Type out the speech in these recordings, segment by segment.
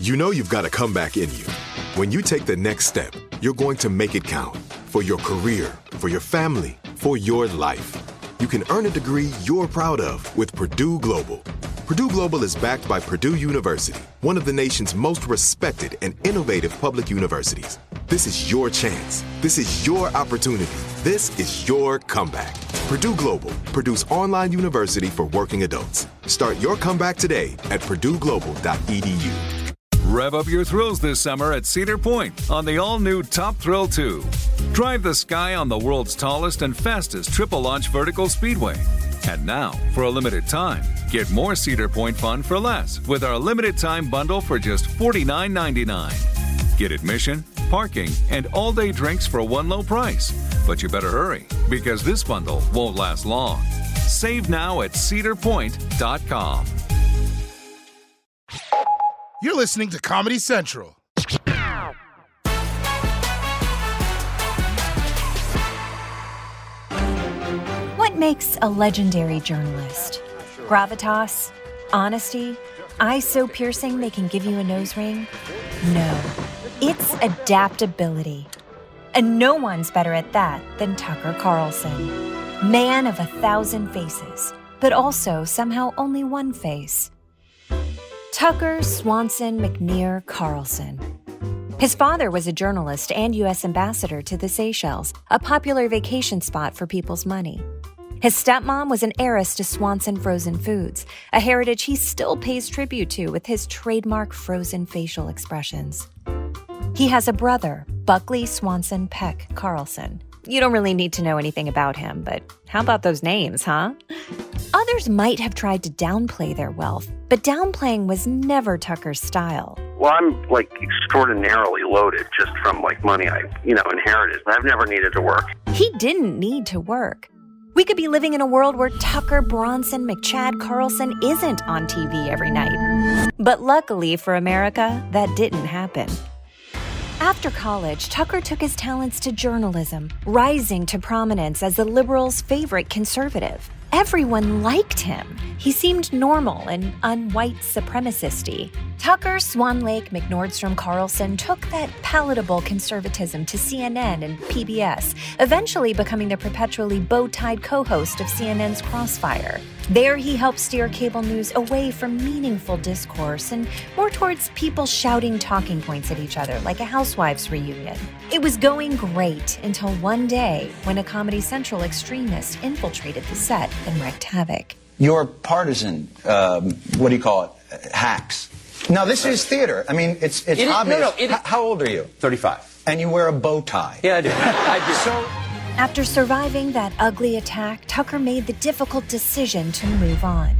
You know you've got a comeback in you. When you take the next step, you're going to make it count. For your career, for your family, for your life. You can earn a degree you're proud of with Purdue Global. Purdue Global is backed by Purdue University, one of the nation's most respected and innovative public universities. This is your chance. This is your opportunity. This is your comeback. Purdue Global, Purdue's online university for working adults. Start your comeback today at purdueglobal.edu. Rev up your thrills this summer at Cedar Point on the all-new Top Thrill 2. Drive the sky on the world's tallest and fastest triple-launch vertical speedway. And now, for a limited time, get more Cedar Point fun for less with our limited-time bundle for just $49.99. Get admission, parking, and all-day drinks for one low price. But you better hurry, because this bundle won't last long. Save now at cedarpoint.com. You're listening to Comedy Central. What makes a legendary journalist? Gravitas? Honesty? Eyes so piercing they can give you a nose ring? No. It's adaptability. And no one's better at that than Tucker Carlson. Man of 1,000 faces, but also somehow only one face. Tucker Swanson McNear Carlson. His father was a journalist and U.S. ambassador to the Seychelles, a popular vacation spot for people's money. His stepmom was an heiress to Swanson Frozen Foods, a heritage he still pays tribute to with his trademark frozen facial expressions. He has a brother, Buckley Swanson Peck Carlson. You don't really need to know anything about him, but how about those names, huh? Others might have tried to downplay their wealth, but downplaying was never Tucker's style. Well, I'm, extraordinarily loaded just from, money I, inherited. I've never needed to work. He didn't need to work. We could be living in a world where Tucker Bronson McChad Carlson isn't on TV every night. But luckily for America, that didn't happen. After college, Tucker took his talents to journalism, rising to prominence as the liberals' favorite conservative. Everyone liked him. He seemed normal and un-white supremacist-y. Tucker Swan Lake McNordstrom Carlson took that palatable conservatism to CNN and PBS, eventually becoming the perpetually bow-tied co-host of CNN's Crossfire. There he helped steer cable news away from meaningful discourse and more towards people shouting talking points at each other like a housewives reunion. It was going great until one day when a Comedy Central extremist infiltrated the set and wreaked havoc. Your partisan, hacks. Now, this is theater. I mean, it's obvious. How old are you? 35. And you wear a bow tie. Yeah, I do. I do. So, after surviving that ugly attack, Tucker made the difficult decision to move on.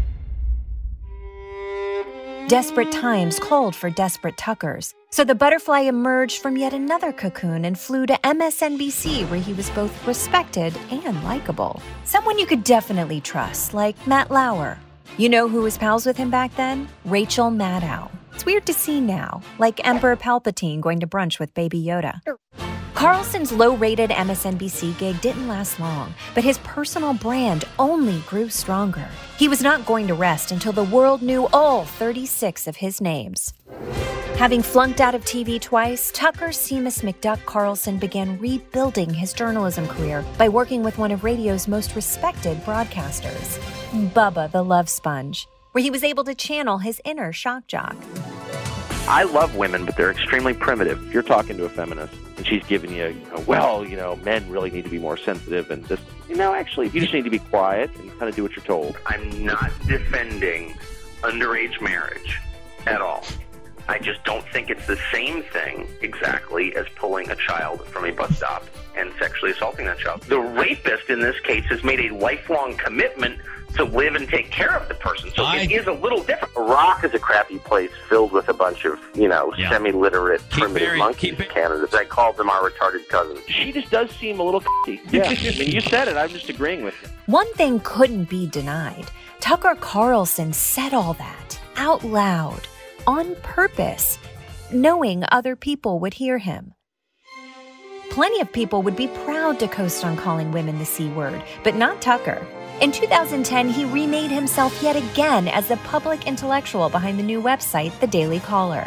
Desperate times called for desperate Tuckers, so the butterfly emerged from yet another cocoon and flew to MSNBC, where he was both respected and likable. Someone you could definitely trust, like Matt Lauer. You know who was pals with him back then? Rachel Maddow. It's weird to see now, like Emperor Palpatine going to brunch with Baby Yoda. Carlson's low-rated MSNBC gig didn't last long, but his personal brand only grew stronger. He was not going to rest until the world knew all 36 of his names. Having flunked out of TV twice, Tucker Seamus McDuck Carlson began rebuilding his journalism career by working with one of radio's most respected broadcasters, Bubba the Love Sponge, where he was able to channel his inner shock jock. I love women, but they're extremely primitive. If you're talking to a feminist and she's giving you, men really need to be more sensitive and just, actually, you just need to be quiet and kind of do what you're told. I'm not defending underage marriage at all. I just don't think it's the same thing exactly as pulling a child from a bus stop and sexually assaulting that child. The rapist in this case has made a lifelong commitment to live and take care of the person. So it is a little different. Iraq is a crappy place filled with a bunch of, semi-literate primitive monkeys candidates. I called them our retarded cousins. She just does seem a little Yeah, I mean, you said it. I'm just agreeing with you. One thing couldn't be denied. Tucker Carlson said all that out loud, on purpose, knowing other people would hear him. Plenty of people would be proud to coast on calling women the C word, but not Tucker. In 2010, he remade himself yet again as the public intellectual behind the new website, The Daily Caller.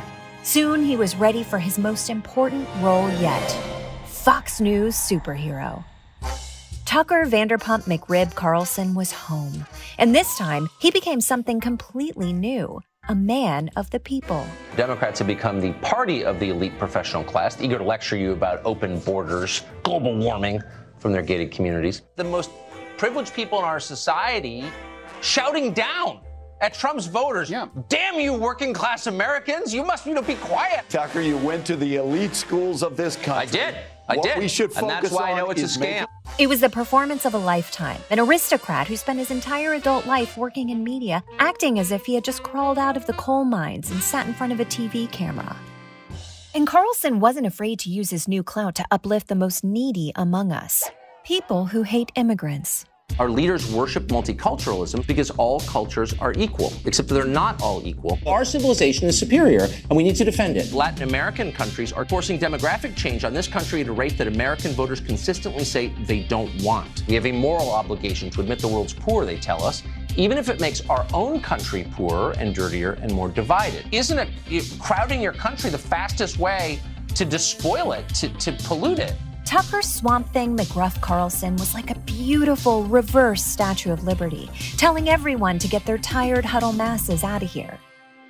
Soon he was ready for his most important role yet, Fox News superhero. Tucker Vanderpump McRib Carlson was home, and this time he became something completely new, a man of the people. Democrats have become the party of the elite professional class, eager to lecture you about open borders, global warming from their gated communities. The most privileged people in our society shouting down at Trump's voters. Yeah. Damn you, working class Americans. You must be quiet. Tucker, you went to the elite schools of this country. I did. What we should focus on, and that's why I know it's a scam. It was the performance of a lifetime, an aristocrat who spent his entire adult life working in media, acting as if he had just crawled out of the coal mines and sat in front of a TV camera. And Carlson wasn't afraid to use his new clout to uplift the most needy among us, people who hate immigrants. Our leaders worship multiculturalism because all cultures are equal, except they're not all equal. Our civilization is superior, and we need to defend it. Latin American countries are forcing demographic change on this country at a rate that American voters consistently say they don't want. We have a moral obligation to admit the world's poor, they tell us, even if it makes our own country poorer and dirtier and more divided. Isn't it crowding your country the fastest way to despoil it, to pollute it? Tucker Swamp Thing McGruff Carlson was like a beautiful reverse Statue of Liberty, telling everyone to get their tired huddle masses out of here.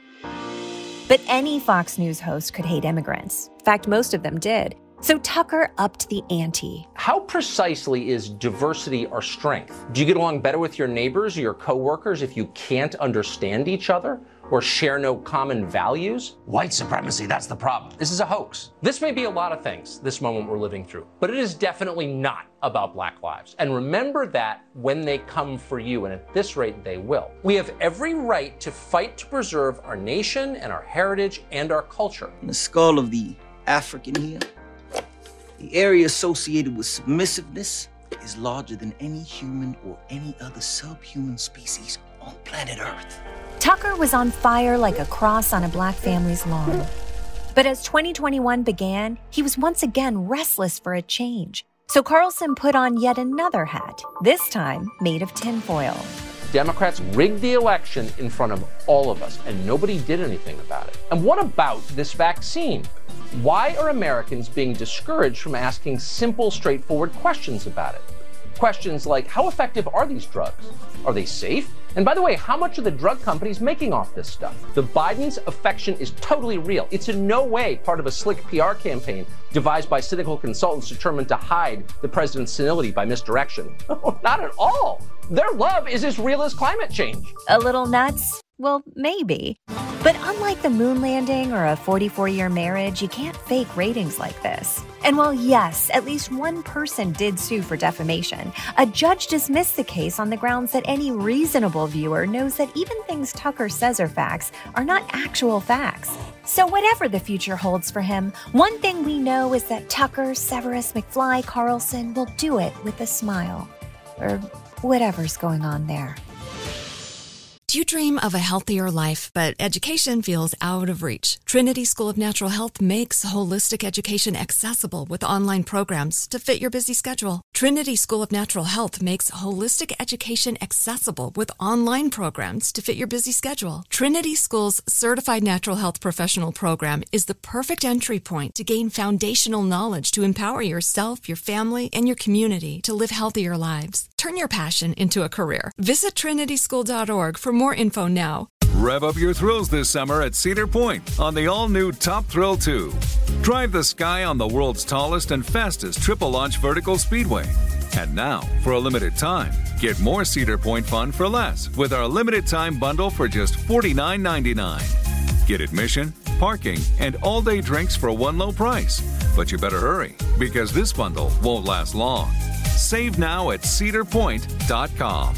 But any Fox News host could hate immigrants. In fact, most of them did. So Tucker upped the ante. How precisely is diversity our strength? Do you get along better with your neighbors or your coworkers if you can't understand each other or share no common values? White supremacy, that's the problem. This is a hoax. This may be a lot of things, this moment we're living through, but it is definitely not about Black lives. And remember that when they come for you, and at this rate they will. We have every right to fight to preserve our nation and our heritage and our culture. The skull of the African here, the area associated with submissiveness is larger than any human or any other subhuman species on planet Earth. Tucker was on fire like a cross on a black family's lawn. But as 2021 began, he was once again restless for a change. So Carlson put on yet another hat, this time made of tinfoil. Democrats rigged the election in front of all of us, and nobody did anything about it. And what about this vaccine? Why are Americans being discouraged from asking simple, straightforward questions about it? Questions like, how effective are these drugs? Are they safe? And by the way, how much are the drug companies making off this stuff? The Biden's affection is totally real. It's in no way part of a slick PR campaign devised by cynical consultants determined to hide the president's senility by misdirection. No, not at all. Their love is as real as climate change. A little nuts? Well, maybe. But unlike the moon landing or a 44-year marriage, you can't fake ratings like this. And while yes, at least one person did sue for defamation, a judge dismissed the case on the grounds that any reasonable viewer knows that even things Tucker says are facts are not actual facts. So whatever the future holds for him, one thing we know is that Tucker Severus McFly Carlson will do it with a smile. Or whatever's going on there. Do you dream of a healthier life, but education feels out of reach? Trinity School of Natural Health makes holistic education accessible with online programs to fit your busy schedule. Trinity School of Natural Health makes holistic education accessible with online programs to fit your busy schedule. Trinity School's Certified Natural Health Professional Program is the perfect entry point to gain foundational knowledge to empower yourself, your family, and your community to live healthier lives. Turn your passion into a career. Visit trinityschool.org for more info now. Rev up your thrills this summer at Cedar Point on the all-new Top Thrill 2. Drive the sky on the world's tallest and fastest triple-launch vertical speedway. And now, for a limited time, get more Cedar Point fun for less with our limited-time bundle for just $49.99. Get admission, parking, and all-day drinks for one low price. But you better hurry, because this bundle won't last long. Save now at cedarpoint.com.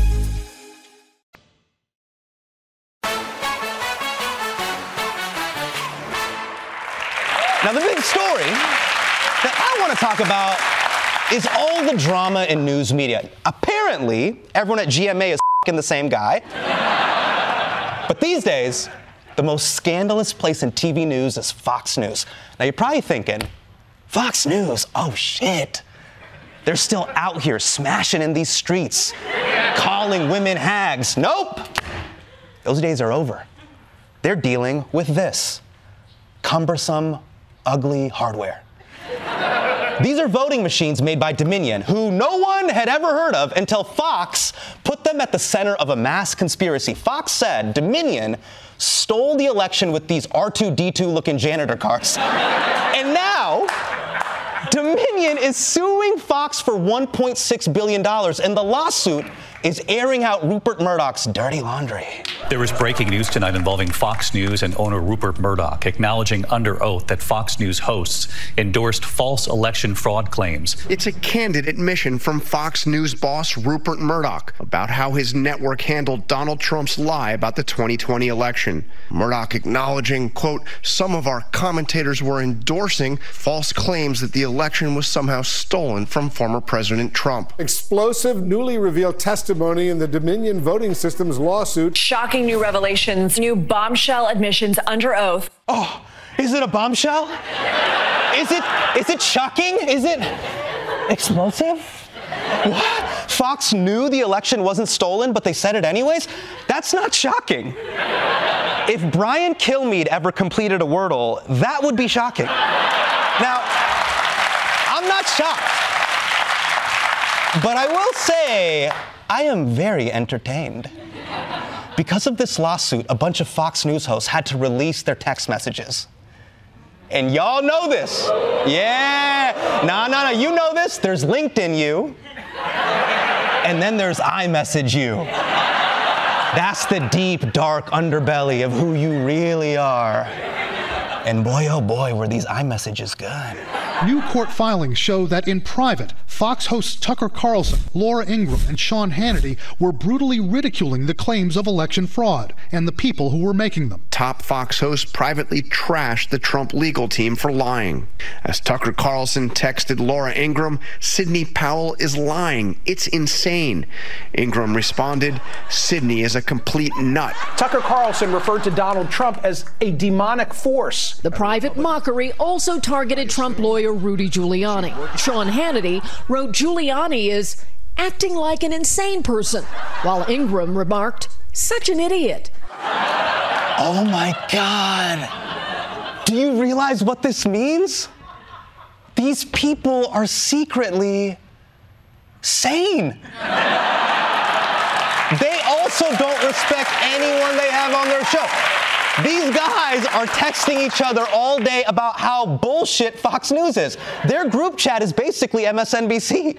Now, the big story that I want to talk about is all the drama in news media. Apparently, everyone at GMA is f***ing the same guy. But these days, the most scandalous place in TV news is Fox News. Now, you're probably thinking, Fox News? Oh, shit. They're still out here smashing in these streets, calling women hags. Nope. Those days are over. They're dealing with this. cumbersome, ugly hardware. These are voting machines made by Dominion, who no one had ever heard of until Fox put them at the center of a mass conspiracy. Fox said Dominion stole the election with these R2-D2-looking janitor cars. And now, Dominion is suing Fox for $1.6 billion, and the lawsuit is airing out Rupert Murdoch's dirty laundry. There is breaking news tonight involving Fox News and owner Rupert Murdoch, acknowledging under oath that Fox News hosts endorsed false election fraud claims. It's a candid admission from Fox News boss Rupert Murdoch about how his network handled Donald Trump's lie about the 2020 election. Murdoch acknowledging, quote, some of our commentators were endorsing false claims that the election was somehow stolen from former President Trump. Explosive, newly revealed testimony in the Dominion voting systems lawsuit. Shocking new revelations, new bombshell admissions under oath. Oh, is it a bombshell? Is it shocking? Is it explosive? What? Fox knew the election wasn't stolen, but they said it anyways? That's not shocking. If Brian Kilmeade ever completed a Wordle, that would be shocking. Now, I'm not shocked. But I will say, I am very entertained. Because of this lawsuit, a bunch of Fox News hosts had to release their text messages. And y'all know this. Yeah. No. You know this. There's LinkedIn you. And then there's iMessage you. That's the deep, dark underbelly of who you really are. And boy, oh boy, were these iMessages good. New court filings show that in private, Fox hosts Tucker Carlson, Laura Ingraham, and Sean Hannity were brutally ridiculing the claims of election fraud and the people who were making them. Top Fox hosts privately trashed the Trump legal team for lying. As Tucker Carlson texted Laura Ingraham, Sidney Powell is lying. It's insane. Ingraham responded, Sidney is a complete nut. Tucker Carlson referred to Donald Trump as a demonic force. The private mockery also targeted Trump lawyer Rudy Giuliani. Sean Hannity wrote Giuliani is acting like an insane person, while Ingraham remarked, such an idiot. Oh my God. Do you realize what this means? These people are secretly sane. They also don't respect anyone they have on their show. These guys are texting each other all day about how bullshit Fox News is. Their group chat is basically MSNBC.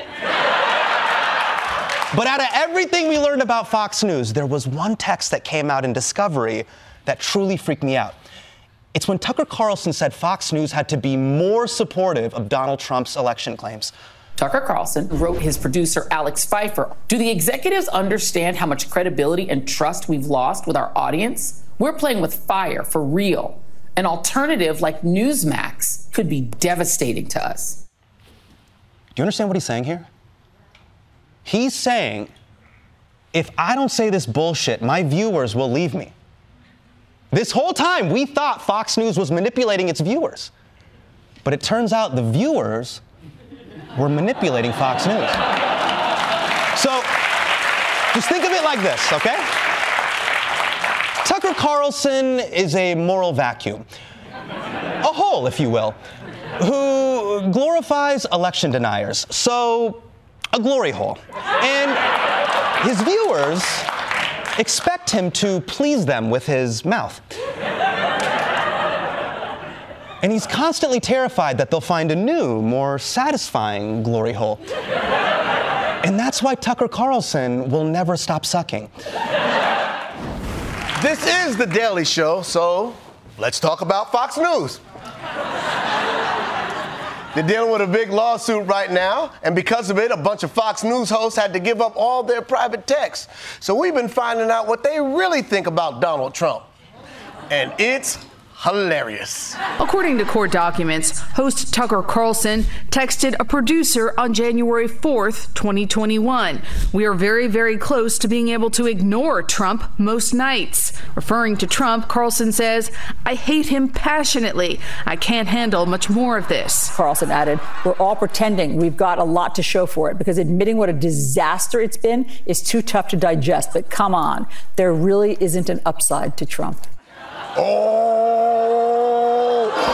But out of everything we learned about Fox News, there was one text that came out in Discovery that truly freaked me out. It's when Tucker Carlson said Fox News had to be more supportive of Donald Trump's election claims. Tucker Carlson wrote his producer, Alex Pfeiffer, do the executives understand how much credibility and trust we've lost with our audience? We're playing with fire for real. An alternative like Newsmax could be devastating to us. Do you understand what he's saying here? He's saying, if I don't say this bullshit, my viewers will leave me. This whole time, we thought Fox News was manipulating its viewers. But it turns out the viewers were manipulating Fox News. So, just think of it like this, okay? Tucker Carlson is a moral vacuum, a hole, if you will, who glorifies election deniers, so a glory hole. And his viewers expect him to please them with his mouth. And he's constantly terrified that they'll find a new, more satisfying glory hole. And that's why Tucker Carlson will never stop sucking. This is The Daily Show, so let's talk about Fox News. They're dealing with a big lawsuit right now, and because of it, a bunch of Fox News hosts had to give up all their private texts. So we've been finding out what they really think about Donald Trump. And it's hilarious. According to court documents, host Tucker Carlson texted a producer on January 4th, 2021. We are very, very close to being able to ignore Trump most nights. Referring to Trump, Carlson says, I hate him passionately. I can't handle much more of this. Carlson added, we're all pretending we've got a lot to show for it because admitting what a disaster it's been is too tough to digest. But come on, there really isn't an upside to Trump. Oh,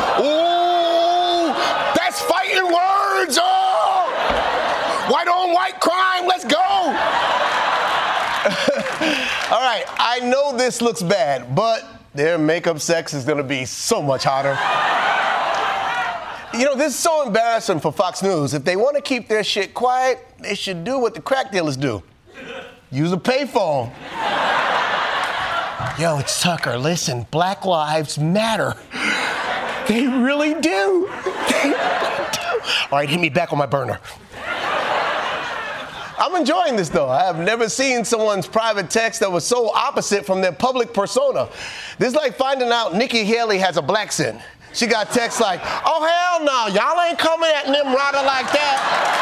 right, I know this looks bad, but their makeup sex is going to be so much hotter. You know, this is so embarrassing for Fox News. If they want to keep their shit quiet, they should do what the crack dealers do. Use a payphone. Yo, it's Tucker. Listen, Black Lives Matter. They really do. They really do. All right, hit me back on my burner. I'm enjoying this, though. I have never seen someone's private text that was so opposite from their public persona. This is like finding out Nikki Haley has a black sin. She got texts like, oh, hell no, y'all ain't coming at Nimrata like that.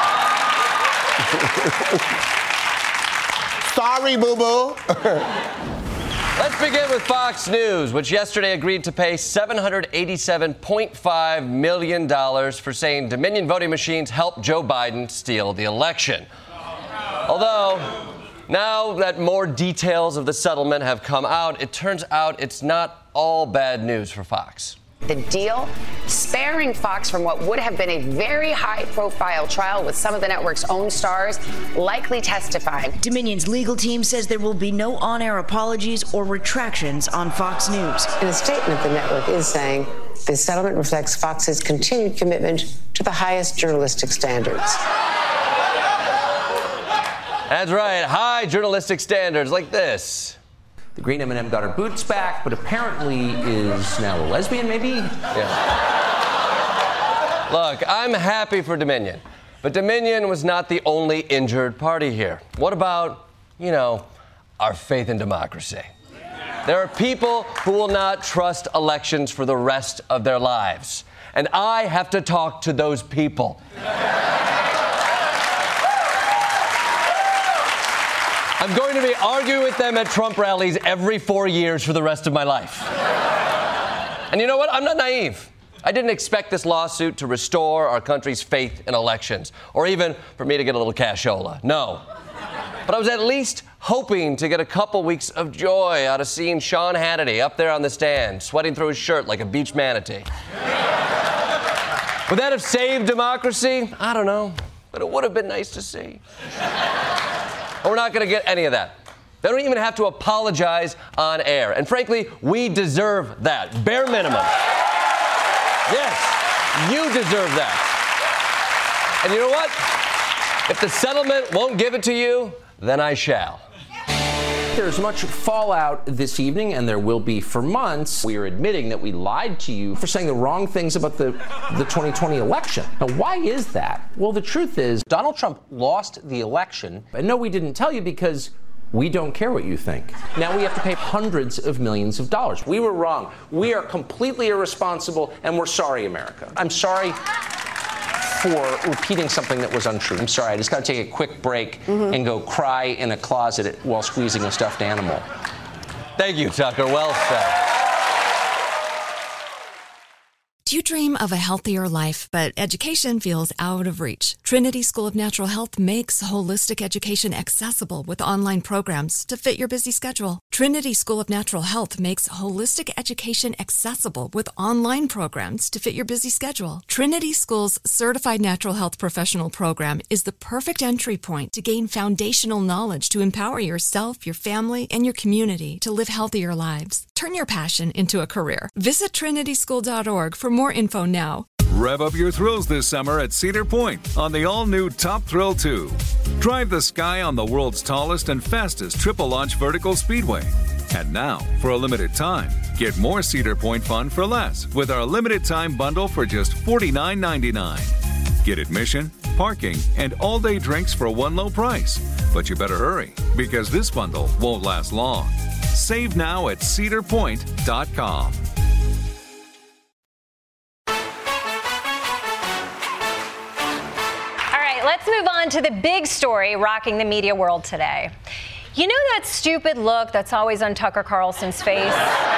Sorry, boo-boo. Let's begin with Fox News, which yesterday agreed to pay $787.5 million for saying Dominion voting machines helped Joe Biden steal the election. Although, now that more details of the settlement have come out, it turns out it's not all bad news for Fox. The deal sparing Fox from what would have been a very high-profile trial with some of the network's own stars likely testifying. Dominion's legal team says there will be no on-air apologies or retractions on Fox News. In a statement, the network is saying the settlement reflects Fox's continued commitment to the highest journalistic standards. That's right, high journalistic standards like this. The green M&M got her boots back, but apparently is now a lesbian, maybe? Yeah. Look, I'm happy for Dominion, but Dominion was not the only injured party here. What about, our faith in democracy? There are people who will not trust elections for the rest of their lives, and I have to talk to those people. I'm going to be arguing with them at Trump rallies every 4 years for the rest of my life. And you know what? I'm not naive. I didn't expect this lawsuit to restore our country's faith in elections, or even for me to get a little cashola. No. But I was at least hoping to get a couple weeks of joy out of seeing Sean Hannity up there on the stand, sweating through his shirt like a beach manatee. Would that have saved democracy? I don't know. But it would have been nice to see. But we're not going to get any of that. They don't even have to apologize on air. And frankly, we deserve that. Bare minimum. Yes, you deserve that. And you know what? If the settlement won't give it to you, then I shall. There's much fallout this evening, and there will be for months. We are admitting that we lied to you for saying the wrong things about the 2020 election. Now, why is that? Well, the truth is, Donald Trump lost the election. And no, we didn't tell you because we don't care what you think. Now we have to pay hundreds of millions of dollars. We were wrong. We are completely irresponsible, and we're sorry, America. I'm sorry for repeating something that was untrue. I'm sorry, I just got to take a quick break and go cry in a closet while squeezing a stuffed animal. Thank you, Tucker. Well said. Do you dream of a healthier life, but education feels out of reach? Trinity School of Natural Health makes holistic education accessible with online programs to fit your busy schedule. Trinity School of Natural Health makes holistic education accessible with online programs to fit your busy schedule. Trinity School's Certified Natural Health Professional Program is the perfect entry point to gain foundational knowledge to empower yourself, your family, and your community to live healthier lives. Turn your passion into a career. Visit trinityschool.org for more info now. Rev up your thrills this summer at Cedar Point on the all-new Top Thrill 2. Drive the sky on the world's tallest and fastest triple-launch vertical speedway. And now, for a limited time, get more Cedar Point fun for less with our limited-time bundle for just $49.99. Get admission, parking, and all-day drinks for one low price. But you better hurry, because this bundle won't last long. Save now at cedarpoint.com. Let's move on to the big story rocking the media world today. You know that stupid look that's always on Tucker Carlson's face?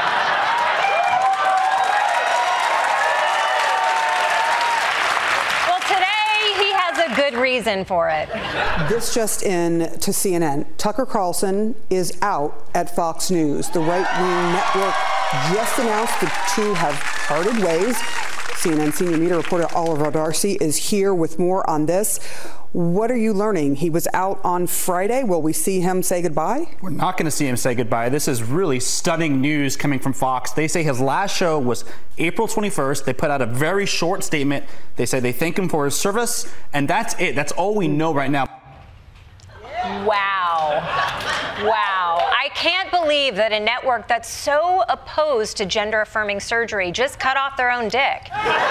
Well, today he has a good reason for it. This just in to CNN. Tucker Carlson is out at Fox News. The right-wing network just announced the two have parted ways. CNN senior media reporter Oliver Darcy is here with more on this. What are you learning? He was out on Friday. Will we see him say goodbye? We're not going to see him say goodbye. This is really stunning news coming from Fox. They say his last show was April 21st. They put out a very short statement. They say they thank him for his service, and that's it. That's all we know right now. Wow. Wow. I can't believe that a network that's so opposed to gender-affirming surgery just cut off their own dick.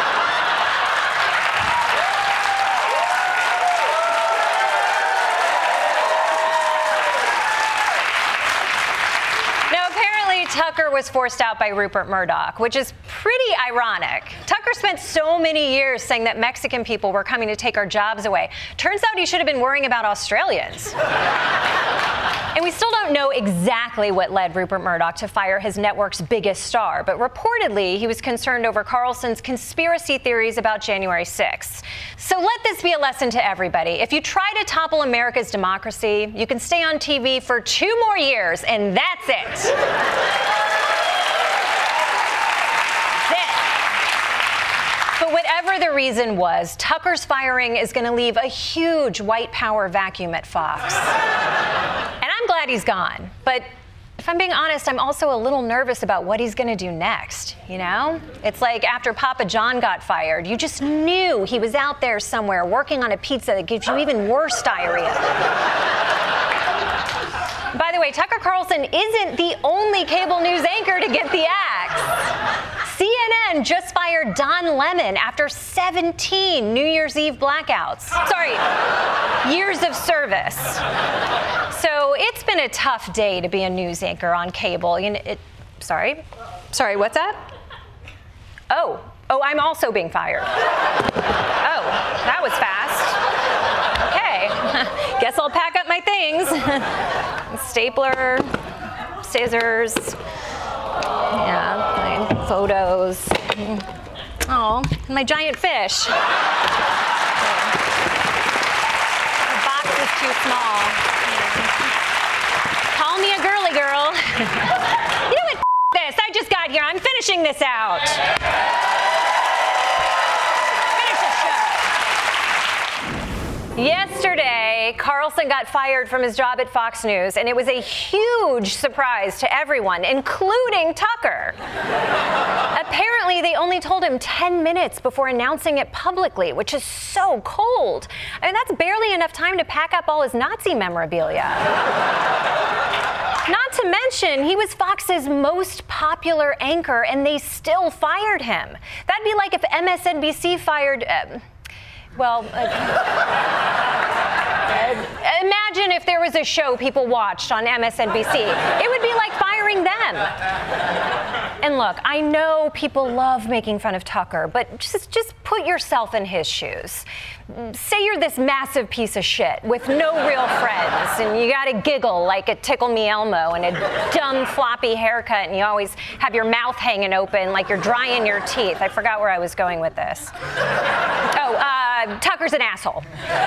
Tucker was forced out by Rupert Murdoch, which is pretty ironic. Tucker spent so many years saying that Mexican people were coming to take our jobs away. Turns out he should have been worrying about Australians. And we still don't know exactly what led Rupert Murdoch to fire his network's biggest star, but reportedly he was concerned over Carlson's conspiracy theories about January 6th. So let this be a lesson to everybody. If you try to topple America's democracy, you can stay on TV for 2 more years, and that's it. But whatever the reason was, Tucker's firing is going to leave a huge white power vacuum at Fox. And I'm glad he's gone. But if I'm being honest, I'm also a little nervous about what he's going to do next, you know? It's like after Papa John got fired, you just knew he was out there somewhere working on a pizza that gives you even worse diarrhea. By the way, Tucker Carlson isn't the only cable news anchor to get the axe. CNN just fired Don Lemon after 17 New Year's Eve blackouts. Sorry, years of service. So it's been a tough day to be a news anchor on cable. You know, sorry, what's that? Oh, I'm also being fired. Oh, that was fast. Okay, guess I'll pack up my things. Stapler, scissors, yeah, my photos. Oh, my giant fish. The box is too small. Call me a girly girl. You know what? This. I just got here. I'm finishing this out. Yesterday, Carlson got fired from his job at Fox News, and it was a huge surprise to everyone, including Tucker. Apparently, they only told him 10 minutes before announcing it publicly, which is so cold. I mean, that's barely enough time to pack up all his Nazi memorabilia. Not to mention, he was Fox's most popular anchor, and they still fired him. That'd be like if MSNBC fired... imagine if there was a show people watched on MSNBC. It would be like firing them. And look, I know people love making fun of Tucker, but just put yourself in his shoes. Say you're this massive piece of shit with no real friends, and you gotta giggle like a Tickle Me Elmo and a dumb floppy haircut, and you always have your mouth hanging open like you're drying your teeth. I forgot where I was going with this. Tucker's an asshole.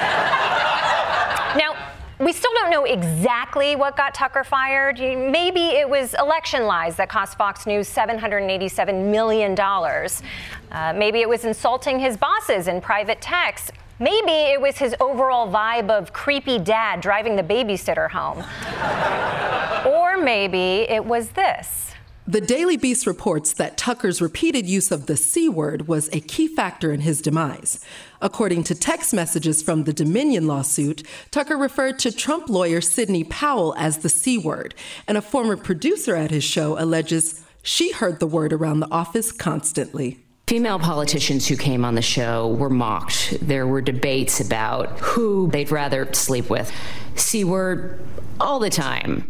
Now, we still don't know exactly what got Tucker fired. Maybe it was election lies that cost Fox News $787 million. Maybe it was insulting his bosses in private texts. Maybe it was his overall vibe of creepy dad driving the babysitter home. Or maybe it was this. The Daily Beast reports that Tucker's repeated use of the C word was a key factor in his demise. According to text messages from the Dominion lawsuit, Tucker referred to Trump lawyer Sidney Powell as the C word, and a former producer at his show alleges she heard the word around the office constantly. Female politicians who came on the show were mocked. There were debates about who they'd rather sleep with. C word all the time.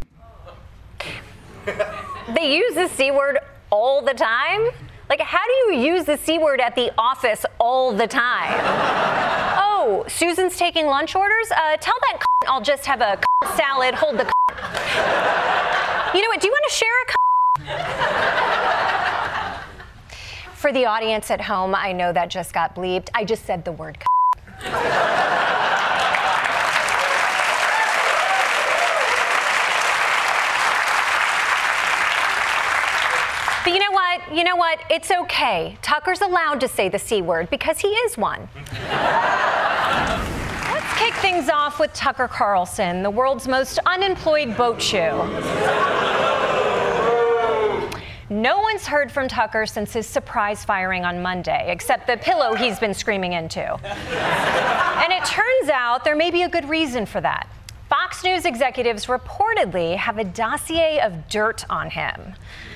They use the C word all the time? Like, how do you use the C word at the office all the time? Oh, Susan's taking lunch orders? Tell that I'll just have a salad, hold the You know what, do you want to share a For the audience at home, I know that just got bleeped. I just said the word But you know what? It's okay. Tucker's allowed to say the C word because he is one. Let's kick things off with Tucker Carlson, the world's most unemployed boat shoe. No one's heard from Tucker since his surprise firing on Monday, except the pillow he's been screaming into. And it turns out there may be a good reason for that. Fox News executives reportedly have a dossier of dirt on him.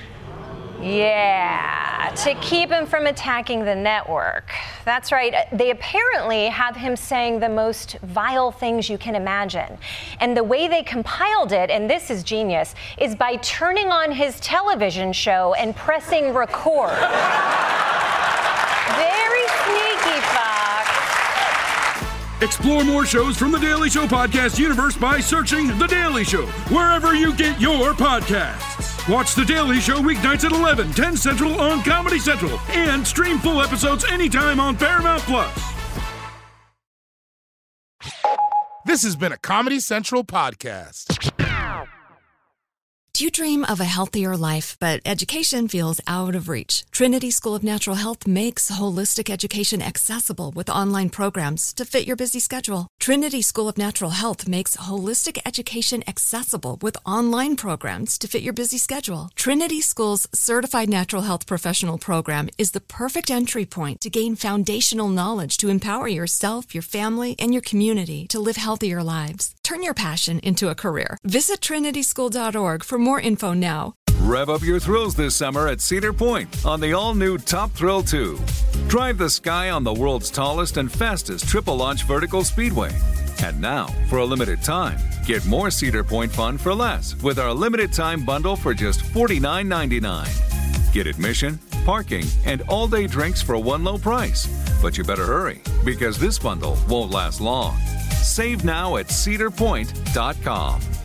Yeah, to keep him from attacking the network. That's right. They apparently have him saying the most vile things you can imagine. And the way they compiled it, and this is genius, is by turning on his television show and pressing record. Very sneaky, Fox. Explore more shows from The Daily Show podcast universe by searching The Daily Show wherever you get your podcasts. Watch The Daily Show weeknights at 11, 10 Central on Comedy Central, and stream full episodes anytime on Paramount+. This has been a Comedy Central podcast. Do you dream of a healthier life, but education feels out of reach? Trinity School of Natural Health makes holistic education accessible with online programs to fit your busy schedule. Trinity School of Natural Health makes holistic education accessible with online programs to fit your busy schedule. Trinity School's Certified Natural Health Professional Program is the perfect entry point to gain foundational knowledge to empower yourself, your family, and your community to live healthier lives. Turn your passion into a career. Visit trinityschool.org for more info now. Rev up your thrills this summer at Cedar Point on the all-new Top Thrill 2. Drive the sky on the world's tallest and fastest triple-launch vertical speedway. And now, for a limited time, get more Cedar Point fun for less with our limited-time bundle for just $49.99. Get admission, parking, and all-day drinks for one low price. But you better hurry, because this bundle won't last long. Save now at cedarpoint.com.